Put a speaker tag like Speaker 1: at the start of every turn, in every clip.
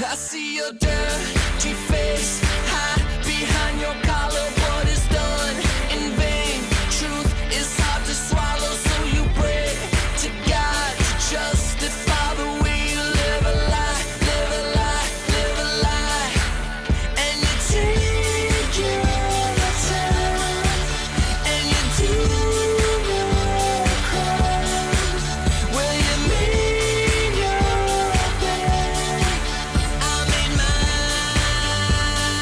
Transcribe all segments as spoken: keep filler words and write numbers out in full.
Speaker 1: I see your dirty face hide behind your collar. What is done in vain? Truth is hard to swallow, so you pray to God to justify the way you live a lie, live a lie, live a lie. And you take your time, and you do your crime. Will you mean your bed? I made mine.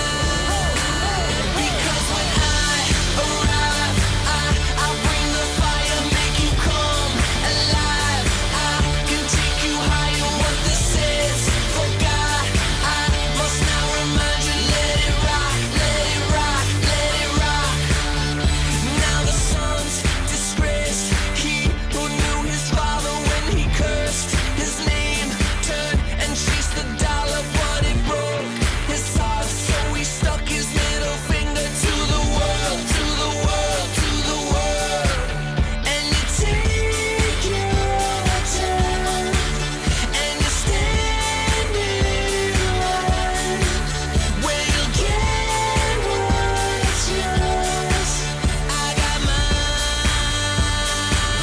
Speaker 1: Because when I arrive, I, I bring the fire, make you come alive. I can take you higher, what this is. For God, I must now remind you, let it rock, let it rock, let it rock. Now the son's disgraced, he who knew his father when he cursed his name, turned and chased the dollar, but it broke his heart, so he stuck his middle finger to the world, to the world, to the world. And you take your time, and you stand in line, where you'll get what's yours. I got mine.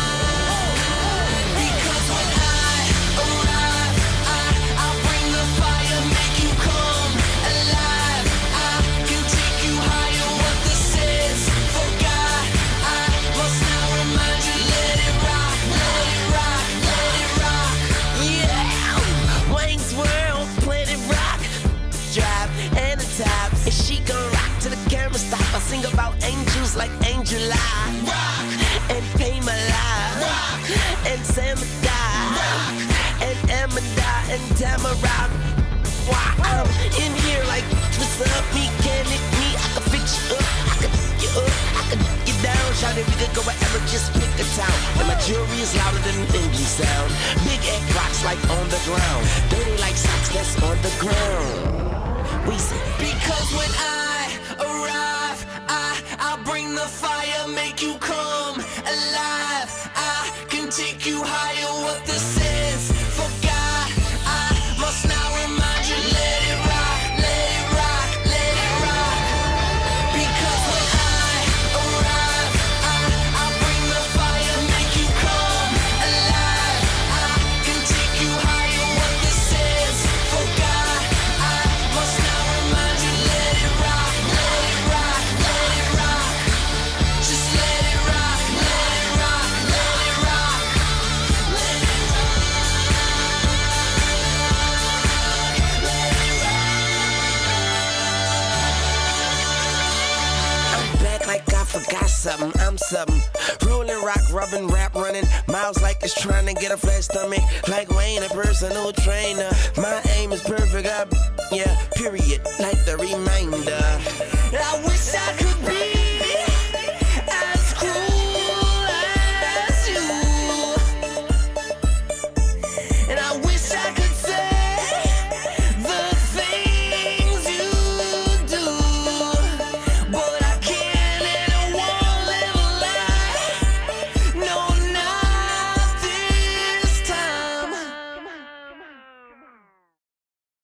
Speaker 1: Because when I arrive, I, I bring the fire, make you come alive. I can take you higher, what this is. For God, I must now remind you, let it rock, let it rock, let it rock. Yeah, Wayne's World, let it rock. Drive and the top, and she gon' rock to the camera stop. I sing about angels like Angel Eye, rock, and Pay My Life, rock, and Sam Die, and Amanda and Tamara. Why I'm in here like, what's up, mechanic me? I can fix you up, I can f you up, I can f you down. Shout it, we could go wherever, just pick a town. And my jewelry is louder than an engine sound. Big egg rocks like on the ground, dirty like socks that's on the ground. We say, because when I arrive, I, I bring the fire, make you come alive. I can take you higher, what this is. For God, I must now remind you, let it rock, let it rock, let it rock. Because when I arrive, I, I bring the fire, make you come alive. I can take you higher, what this is. For God, I must now remind you, let it rock, let it rock, let it rock. Just let it rock, let it rock, let it rock, let it rock, let it rock. I'm back like I forgot something, I'm something. Rolling, rock, rubbing, rap, running. Miles like it's trying to get a flat stomach. Like Wayne, a personal trainer. My aim is perfect, I, yeah, period, like the reminder.